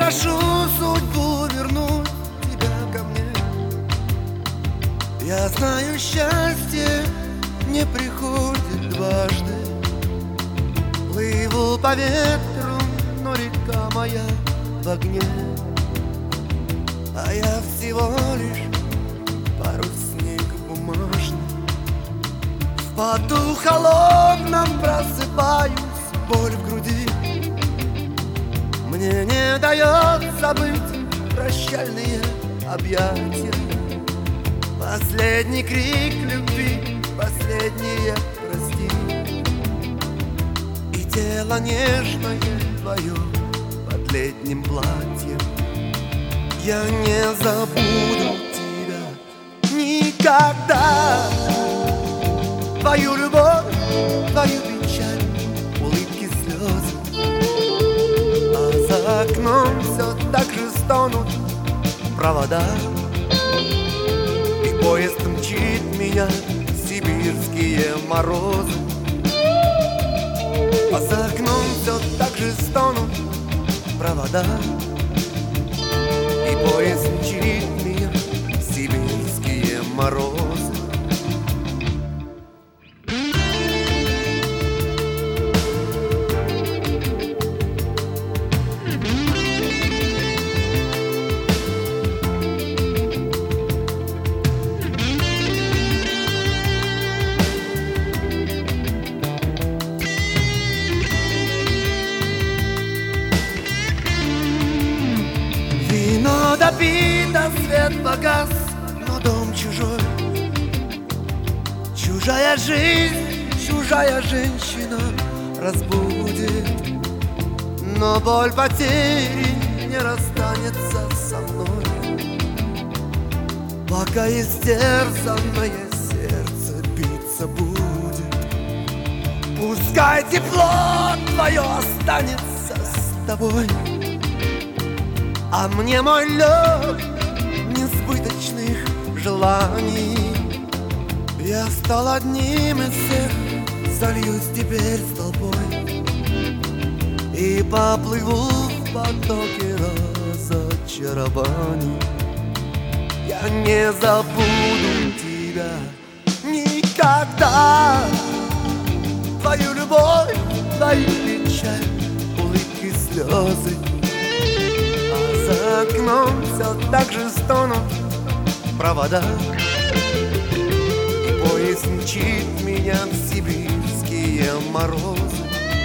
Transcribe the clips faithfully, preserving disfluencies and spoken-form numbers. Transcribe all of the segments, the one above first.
прошу судьбу вернуть тебя ко мне. Я знаю, счастье не приходит дважды. Плыву по ветру, но река моя в огне. А я всего лишь парусник бумажный. В поту холодном просыпаюсь, боль в груди. Мне не дает забыть прощальные объятия. Последний крик любви, последнее прости. И тело нежное твое под летним платьем. Я не забуду тебя никогда. Твою любовь, твою печаль, улыбки, слезы. А за окном все так же стонут провода. И поезд мчит меня в сибирские морозы. А за окном все так же стонут провода. И поезд мчит меня в сибирские морозы. Вино допито, свет погас, но дом чужой. Чужая жизнь, чужая женщина разбудит. Но боль потери не расстанется со мной, пока истерзанное сердце биться будет. Пускай тепло твое останется с тобой, а мне мой лед несбыточных желаний. Я стал одним из всех, зальюсь теперь с толпой и поплыву в потоке разочарований. Я не забуду тебя никогда. Твою любовь, твою печаль, улыбки, слезы. За окном все так же стонут провода. И поезд мчит меня в сибирские морозы.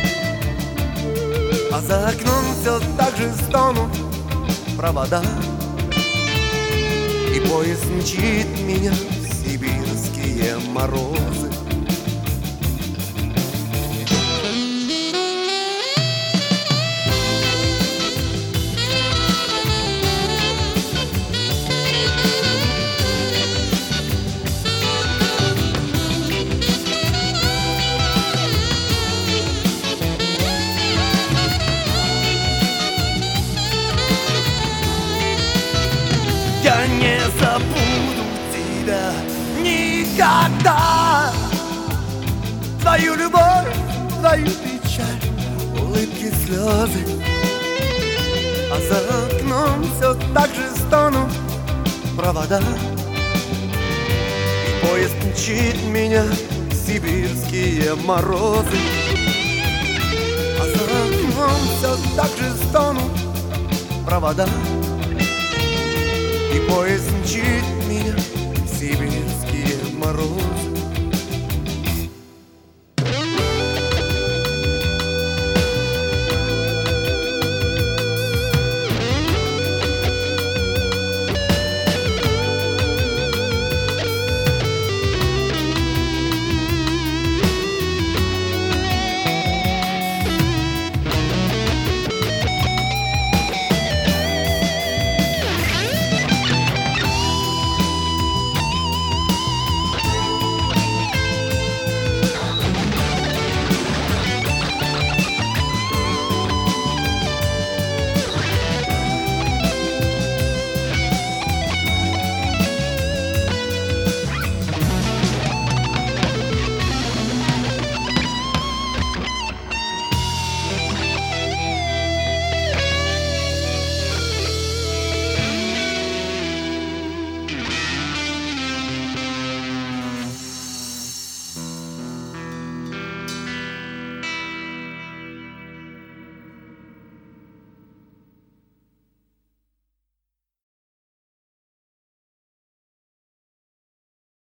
А за окном все так же стонут провода. И поезд мчит меня в сибирские морозы. Я не забуду тебя никогда. Твою любовь, твою печаль, улыбки, слезы. А за окном все так же стонут провода. И поезд мчит меня в сибирские морозы. А за окном все так же стонут провода. И поезд мчит